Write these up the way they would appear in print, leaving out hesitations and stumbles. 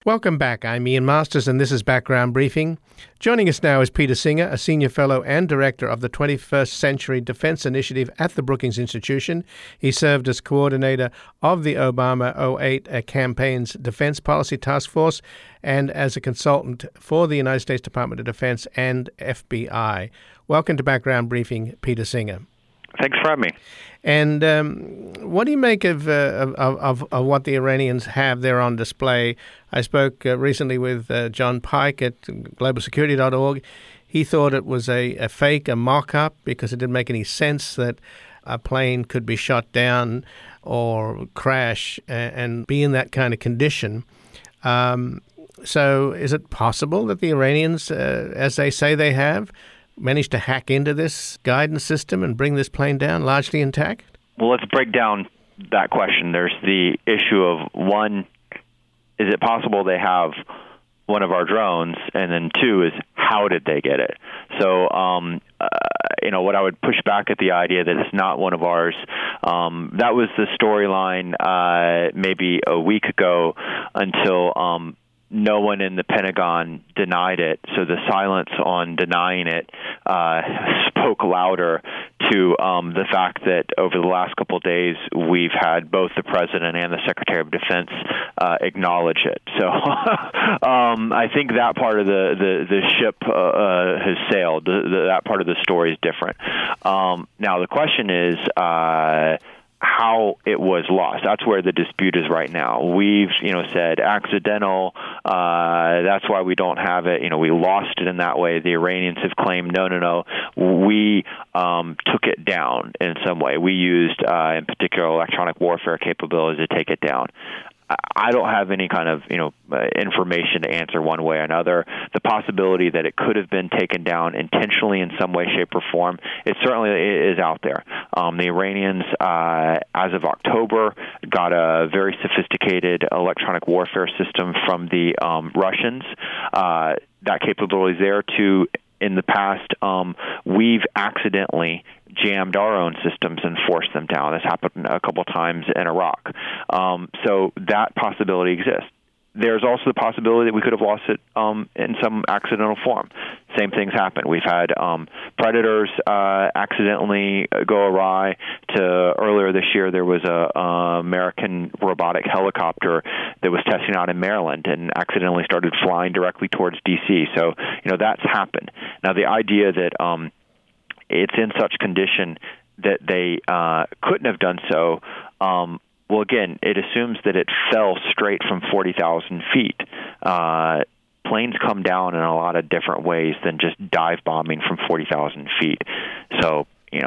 Welcome back. I'm Ian Masters, and this is Background Briefing. Joining us now is Peter Singer, a Senior Fellow and Director of the 21st Century Defense Initiative at the Brookings Institution. He served as coordinator of the Obama 2008 campaign's Defense Policy Task Force and as a consultant for the United States Department of Defense and FBI. Welcome to Background Briefing, Peter Singer. Thanks for having me. And what do you make of what the Iranians have there on display? I spoke recently with John Pike at globalsecurity.org. He thought it was a fake, a mock-up, because it didn't make any sense that a plane could be shot down or crash and be in that kind of condition. So is it possible that the Iranians, as they say they have, managed to hack into this guidance system and bring this plane down largely intact? Well, let's break down that question. There's the issue of, one, is it possible they have one of our drones? And then two is, how did they get it? So, what I would push back at the idea that it's not one of ours, that was the storyline maybe a week ago until no one in the Pentagon denied it. So the silence on denying it spoke louder to the fact that over the last couple of days, we've had both the President and the Secretary of Defense acknowledge it. So I think that part of the ship has sailed. That part of the story is different. Now, the question is, how it was lost. That's where the dispute is right now. We've, said accidental. That's why we don't have it. We lost it in that way. The Iranians have claimed, no. We took it down in some way. We used, in particular, electronic warfare capabilities to take it down. I don't have any kind of, information to answer one way or another. The possibility that it could have been taken down intentionally in some way, shape, or form, it certainly is out there. The Iranians, as of October, got a very sophisticated electronic warfare system from the Russians. That capability is there to. In the past, we've accidentally jammed our own systems and forced them down. This happened a couple times in Iraq. So that possibility exists. There's also the possibility that we could have lost it in some accidental form. Same things happen. We've had Predators accidentally go awry. Earlier this year, there was a American robotic helicopter that was testing out in Maryland and accidentally started flying directly towards D.C. So, that's happened. Now, the idea that it's in such condition that they couldn't have done so, well, again, it assumes that it fell straight from 40,000 feet. Planes come down in a lot of different ways than just dive bombing from 40,000 feet. So,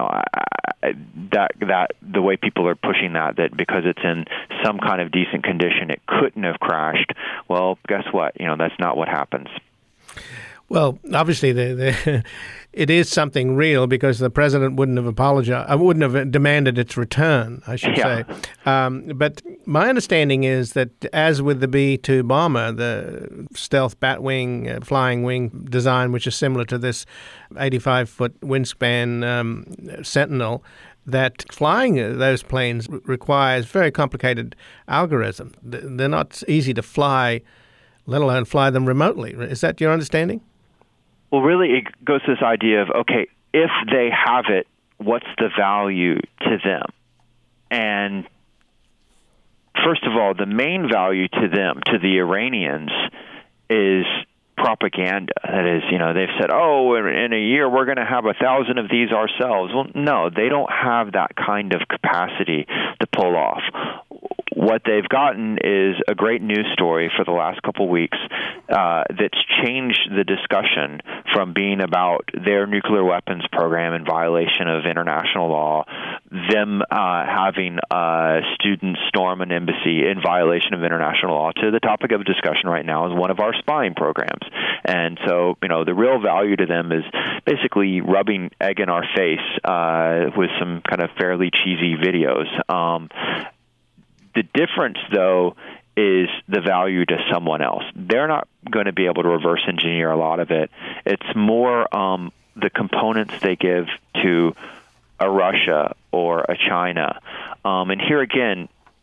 that the way people are pushing that because it's in some kind of decent condition, it couldn't have crashed. Well, guess what? That's not what happens. Well, obviously, it is something real because the president wouldn't have demanded its return, I should say. But my understanding is that, as with the B-2 bomber, the stealth Batwing flying wing design, which is similar to this 85-foot wingspan Sentinel, that flying those planes requires very complicated algorithm. They're not easy to fly, let alone fly them remotely. Is that your understanding? Well, really, it goes to this idea of, okay, if they have it, what's the value to them? And first of all, the main value to them, to the Iranians, is propaganda. That is, they've said, in a year we're going to have 1,000 of these ourselves. Well, no, they don't have that kind of capacity to pull off. What they've gotten is a great news story for the last couple weeks that's changed the discussion from being about their nuclear weapons program in violation of international law, them having students storm an embassy in violation of international law, to the topic of discussion right now is one of our spying programs. And so, the real value to them is basically rubbing egg in our face with some kind of fairly cheesy videos. The difference, though, is the value to someone else. They're not going to be able to reverse engineer a lot of it. It's more the components they give to a Russia or a China. And here again,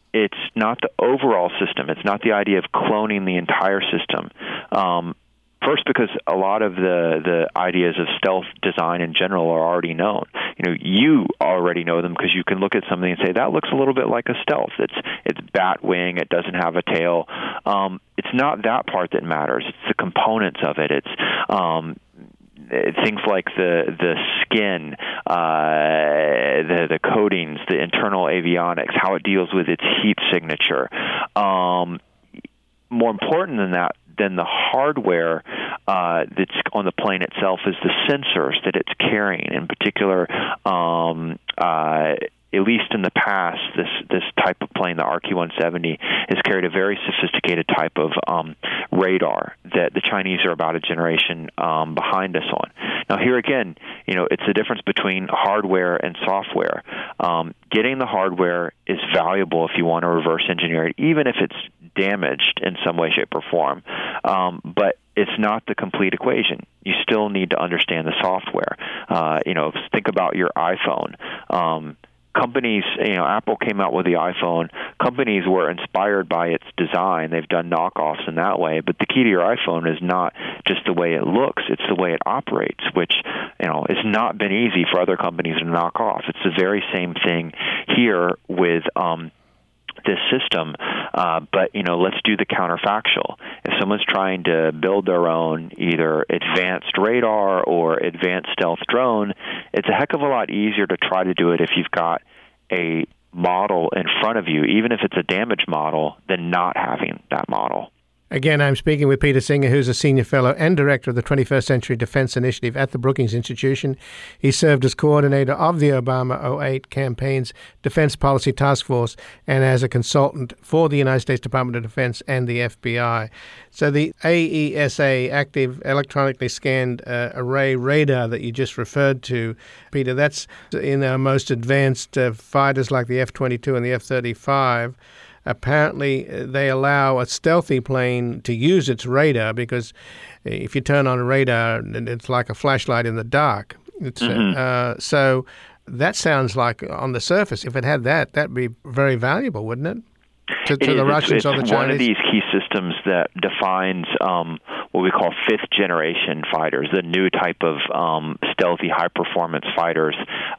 it's not the overall system. It's not the idea of cloning the entire system. First, because a lot of the ideas of stealth design in general are already known. You already know them because you can look at something and say, that looks a little bit like a stealth. It's bat wing. It doesn't have a tail. It's not that part that matters. It's the components of it. It's things like the skin, the coatings, the internal avionics, how it deals with its heat signature. More important than that, than the hardware that's on the plane itself, is the sensors that it's carrying. In particular, at least in the past, this type of plane, the RQ-170, has carried a very sophisticated type of radar that the Chinese are about a generation behind us on. Now, here again, it's the difference between hardware and software. Getting the hardware is valuable if you want to reverse engineer it, even if it's damaged in some way, shape, or form. But it's not the complete equation. You still need to understand the software. Think about your iPhone. Companies, Apple came out with the iPhone. Companies were inspired by its design. They've done knockoffs in that way. But the key to your iPhone is not just the way it looks; it's the way it operates, which it's not been easy for other companies to knock off. It's the very same thing here with this system, but let's do the counterfactual. If someone's trying to build their own either advanced radar or advanced stealth drone, it's a heck of a lot easier to try to do it if you've got a model in front of you, even if it's a damaged model, than not having that model. Again, I'm speaking with Peter Singer, who's a senior fellow and director of the 21st Century Defense Initiative at the Brookings Institution. He served as coordinator of the Obama 2008 campaign's Defense Policy Task Force and as a consultant for the United States Department of Defense and the FBI. So the AESA, Active Electronically Scanned Array Radar that you just referred to, Peter, that's in our most advanced fighters like the F-22 and the F-35. Apparently, they allow a stealthy plane to use its radar because if you turn on a radar, it's like a flashlight in the dark. So that sounds like, on the surface, if it had that, that'd be very valuable, wouldn't it? To the Russians or the Chinese? It's one of these key systems that defines what we call fifth-generation fighters, the new type of stealthy, high-performance fighters.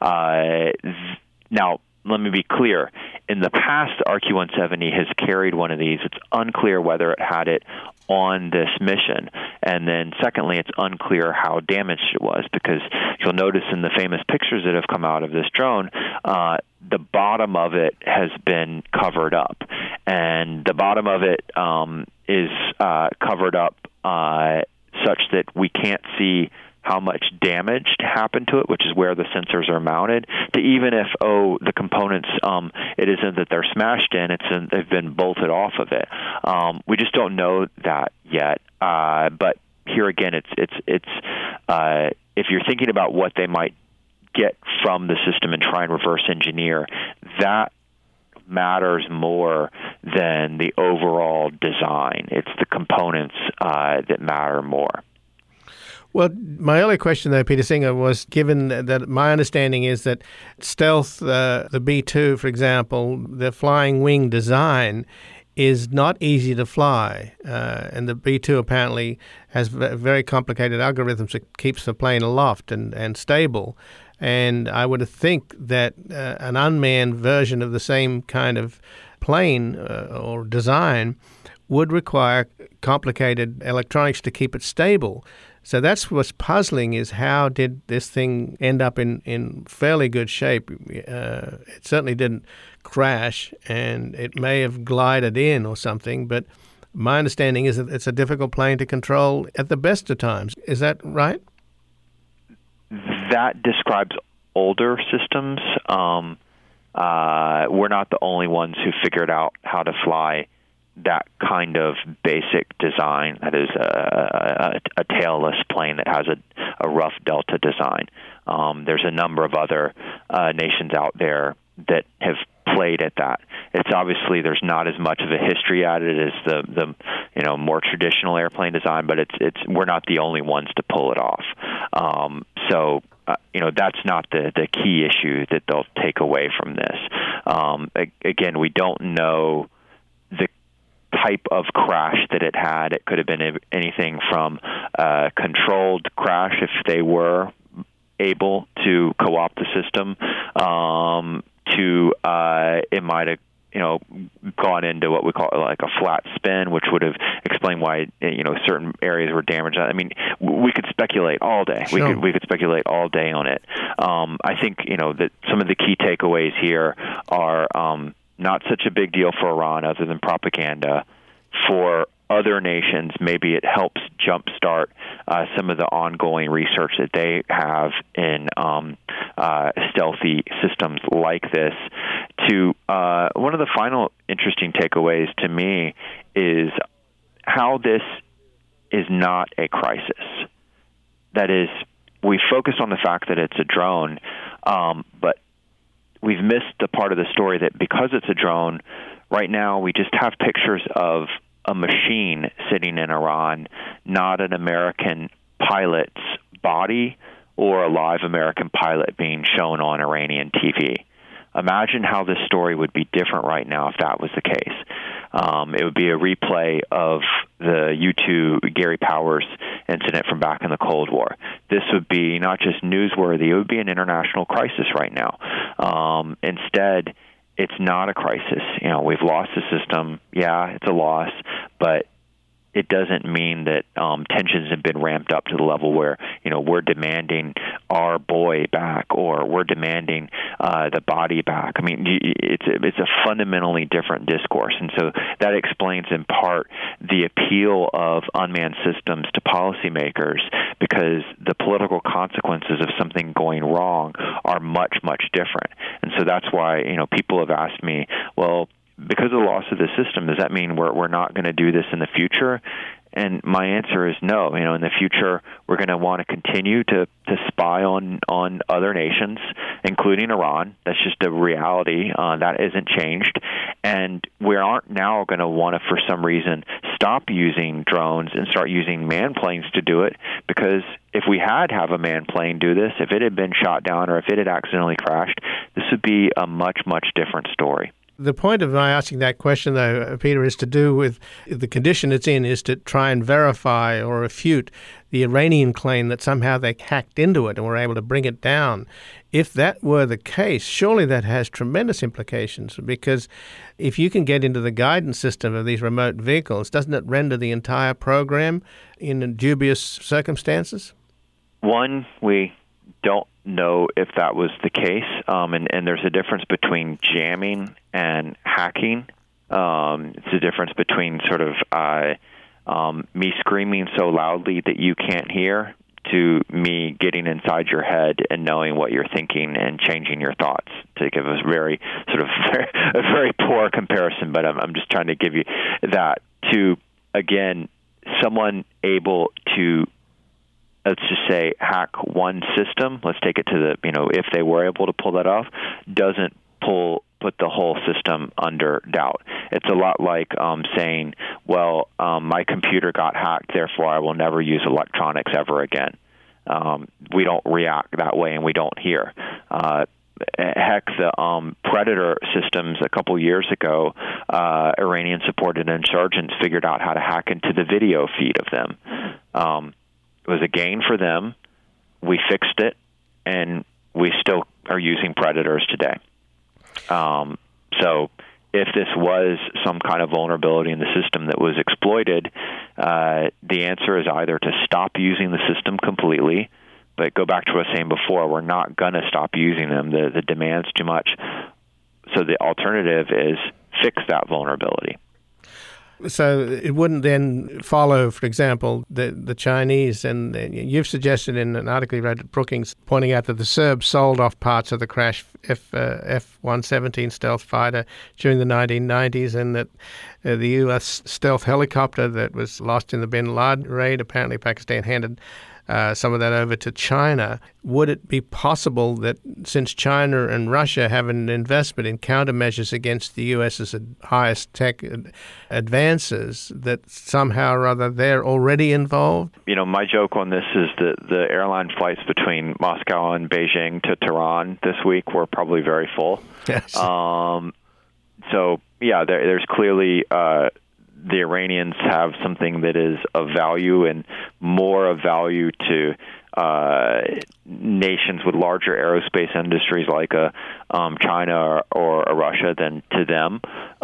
Now, let me be clear. In the past, the RQ-170 has carried one of these. It's unclear whether it had it on this mission. And then secondly, it's unclear how damaged it was, because you'll notice in the famous pictures that have come out of this drone, the bottom of it has been covered up. And the bottom of it is covered up such that we can't see how much damage happened to it, which is where the sensors are mounted, to even if, the components, it isn't that they're smashed in, they've been bolted off of it. We just don't know that yet. But here again, it's if you're thinking about what they might get from the system and try and reverse engineer, that matters more than the overall design. It's the components that matter more. Well, my earlier question, though, Peter Singer, was given that my understanding is that stealth, the B-2, for example, the flying wing design is not easy to fly. And the B-2 apparently has very complicated algorithms that keeps the plane aloft and stable. And I would think that an unmanned version of the same kind of plane or design would require complicated electronics to keep it stable. So that's what's puzzling, is how did this thing end up in fairly good shape? It certainly didn't crash, and it may have glided in or something, but my understanding is that it's a difficult plane to control at the best of times. Is that right? That describes older systems. We're not the only ones who figured out how to fly that kind of basic design, that is a tailless plane that has a rough delta design. There's a number of other nations out there that have played at that. It's obviously there's not as much of a history at it as the more traditional airplane design, but it's we're not the only ones to pull it off. So, that's not the key issue that they'll take away from this. Again, we don't know the type of crash that it had. It could have been anything from a controlled crash if they were able to co-opt the system, to it might have gone into what we call like a flat spin, which would have explained why certain areas were damaged. I mean, we could speculate all day. Sure. We could speculate all day on it. I think that some of the key takeaways here are not such a big deal for Iran, other than propaganda. For other nations, maybe it helps jumpstart some of the ongoing research that they have in stealthy systems like this. To one of the final interesting takeaways to me is how this is not a crisis. That is, we focus on the fact that it's a drone, but we've missed the part of the story that because it's a drone, right now we just have pictures of a machine sitting in Iran, not an American pilot's body or a live American pilot being shown on Iranian TV. Imagine how this story would be different right now if that was the case. It would be a replay of the U-2 Gary Powers incident from back in the Cold War. This would be not just newsworthy, it would be an international crisis right now. Instead, it's not a crisis. We've lost the system. Yeah, it's a loss, but it doesn't mean that tensions have been ramped up to the level where we're demanding our boy back or we're demanding the body back. I mean, it's a fundamentally different discourse, and so that explains in part the appeal of unmanned systems to policymakers, because the political consequences of something going wrong are much, much different. And so that's why people have asked me, well, because of the loss of the system, does that mean we're not going to do this in the future? And my answer is no. In the future, we're going to want to continue to spy on other nations, including Iran. That's just a reality. That isn't changed. And we aren't now going to want to, for some reason, stop using drones and start using manned planes to do it, because if we had have a manned plane do this, if it had been shot down or if it had accidentally crashed, this would be a much, much different story. The point of my asking that question, though, Peter, is to do with the condition it's in, is to try and verify or refute the Iranian claim that somehow they hacked into it and were able to bring it down. If that were the case, surely that has tremendous implications, because if you can get into the guidance system of these remote vehicles, doesn't it render the entire program in dubious circumstances? One, we don't know if that was the case, and there's a difference between jamming and hacking. It's a difference between sort of me screaming so loudly that you can't hear to me getting inside your head and knowing what you're thinking and changing your thoughts, to give us a very poor comparison, but I'm just trying to give you that. To, again, someone able to, let's just say, hack one system, let's take it to the, if they were able to pull that off, doesn't put the whole system under doubt. It's a lot like saying, well, my computer got hacked, therefore I will never use electronics ever again. We don't react that way, and we don't hear. Heck, the Predator systems a couple years ago, Iranian-supported insurgents figured out how to hack into the video feed of them. It was a gain for them. We fixed it, and we still are using Predators today. So if this was some kind of vulnerability in the system that was exploited, the answer is either to stop using the system completely, but go back to what I was saying before, we're not going to stop using them. The demand's too much. So the alternative is fix that vulnerability. So it wouldn't then follow, for example, the Chinese, and you've suggested in an article you wrote at Brookings pointing out that the Serbs sold off parts of the crashed F-117 stealth fighter during the 1990s, and that the U.S. stealth helicopter that was lost in the Bin Laden raid, apparently Pakistan handed some of that over to China. Would it be possible that since China and Russia have an investment in countermeasures against the US's highest tech advances, that somehow or other they're already involved? My joke on this is that the airline flights between Moscow and Beijing to Tehran this week were probably very full. Yes. So, yeah, there's clearly the Iranians have something that is of value and more of value to nations with larger aerospace industries like China or Russia than to them.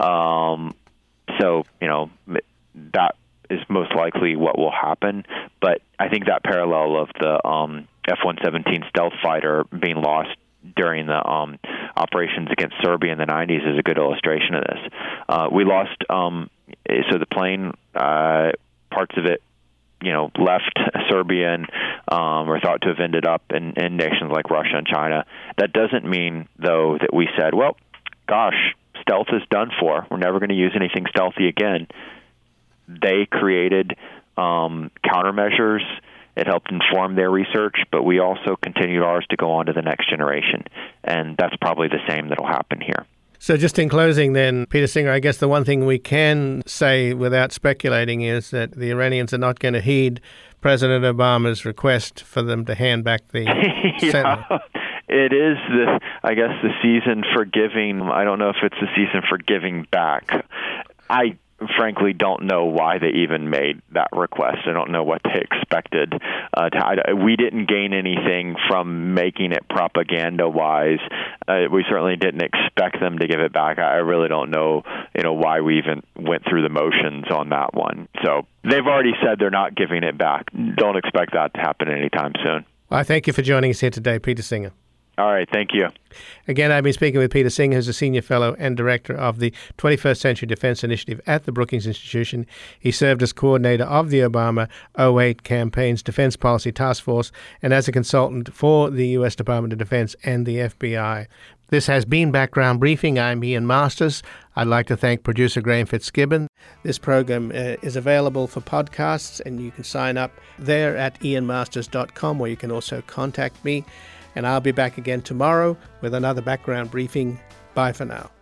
So, that is most likely what will happen. But I think that parallel of the F-117 stealth fighter being lost during the operations against Serbia in the 90s is a good illustration of this. We lost, so the plane, parts of it, left Serbia and were thought to have ended up in nations like Russia and China. That doesn't mean, though, that we said, well, gosh, stealth is done for. We're never going to use anything stealthy again. They created countermeasures. It helped inform their research, but we also continued ours to go on to the next generation. And that's probably the same that will happen here. So just in closing then, Peter Singer, I guess the one thing we can say without speculating is that the Iranians are not going to heed President Obama's request for them to hand back the Senate. It is, the season for giving. I don't know if it's the season for giving back. I frankly don't know why they even made that request. I don't know what they expected. We didn't gain anything from making it propaganda-wise. We certainly didn't expect them to give it back. I really don't know, why we even went through the motions on that one. So they've already said they're not giving it back. Don't expect that to happen anytime soon. Well, I thank you for joining us here today, Peter Singer. All right, thank you. Again, I've been speaking with Peter Singer, who's a senior fellow and director of the 21st Century Defense Initiative at the Brookings Institution. He served as coordinator of the Obama 2008 campaign's Defense Policy Task Force and as a consultant for the U.S. Department of Defense and the FBI. This has been Background Briefing. I'm Ian Masters. I'd like to thank producer Graham Fitzgibbon. This program is available for podcasts, and you can sign up there at ianmasters.com, or you can also contact me. And I'll be back again tomorrow with another Background Briefing. Bye for now.